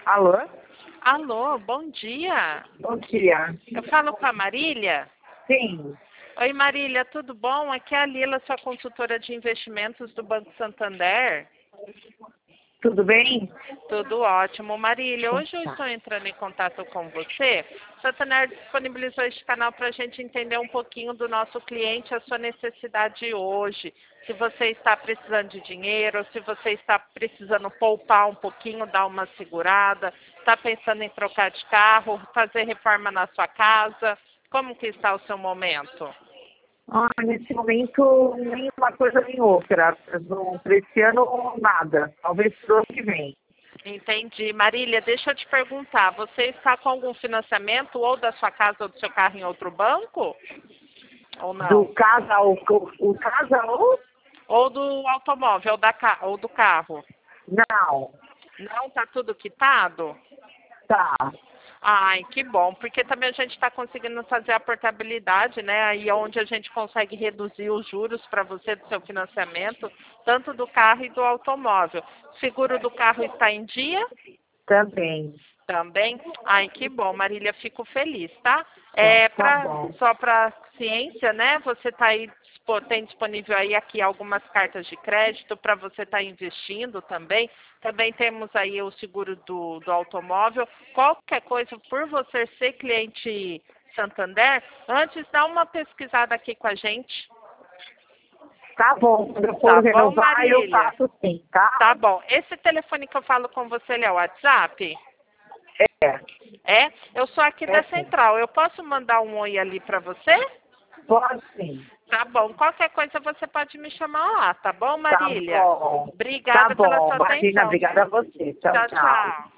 Alô? Alô, bom dia. Bom dia. Eu falo com a Marília. Sim, Oi, Marília, tudo bom? Aqui é a Lila, sua consultora de investimentos do Banco Santander. tudo bem? Tudo ótimo. Marília, hoje eu Tá. estou entrando em contato com você. O Santander disponibilizou este canal para a gente entender um pouquinho do nosso cliente, a sua necessidade hoje. Se você está precisando de dinheiro, se você está precisando poupar um pouquinho, dar uma segurada, está pensando em trocar de carro, fazer reforma na sua casa. Como que está o seu momento? Nesse momento, nem uma coisa nem outra. Para esse ano, nada. Talvez para o ano que vem. Entendi. Marília, deixa eu te perguntar, você está com algum financiamento ou da sua casa ou do seu carro em outro banco? Ou Do não? casal, o casal, Ou do automóvel ou do carro? não. Não, tá tudo quitado? Tá. Ai, que bom, porque também a gente está conseguindo fazer a portabilidade, né? Aí é onde a gente consegue reduzir os juros para você do seu financiamento, tanto do carro e do automóvel. O seguro do carro está em dia? Também. Também? Ai, que bom, Marília, fico feliz, tá? Tá bom. Só para ciência, né? Você tá aí, tem disponível aí aqui algumas cartas de crédito para você estar investindo também. Também temos aí o seguro do automóvel. Qualquer coisa, por você ser cliente Santander, antes dá uma pesquisada aqui com a gente. Tá bom. Quando eu Tá for bom, renovar, eu Marília? faço sim, tá? Tá bom. Esse telefone que eu falo com você, ele é o WhatsApp? É. É? Eu sou aqui É da sim. Central. Eu posso mandar um oi ali para você? Pode sim. Tá bom. Qualquer coisa você pode me chamar lá, tá bom, Tá Marília? bom. Tá Obrigada pela bom. sua Imagina, atenção. obrigada a você. Tchau, Tchau, tchau. tchau.